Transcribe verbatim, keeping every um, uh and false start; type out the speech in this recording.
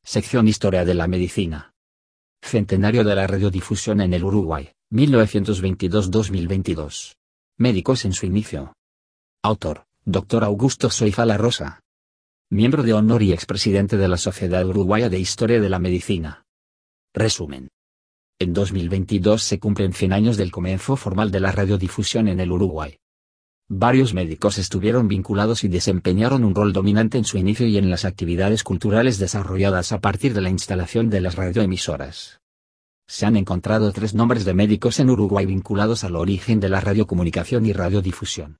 Sección Historia de la Medicina. Centenario de la radiodifusión en el Uruguay, mil novecientos veintidós a dos mil veintidós. Médicos en su inicio. Autor, doctor Augusto Soifala Rosa. Miembro de honor y expresidente de la Sociedad Uruguaya de Historia de la Medicina. Resumen. En dos mil veintidós se cumplen cien años del comienzo formal de la radiodifusión en el Uruguay. Varios médicos estuvieron vinculados y desempeñaron un rol dominante en su inicio y en las actividades culturales desarrolladas a partir de la instalación de las radioemisoras. Se han encontrado tres nombres de médicos en Uruguay vinculados al origen de la radiocomunicación y radiodifusión.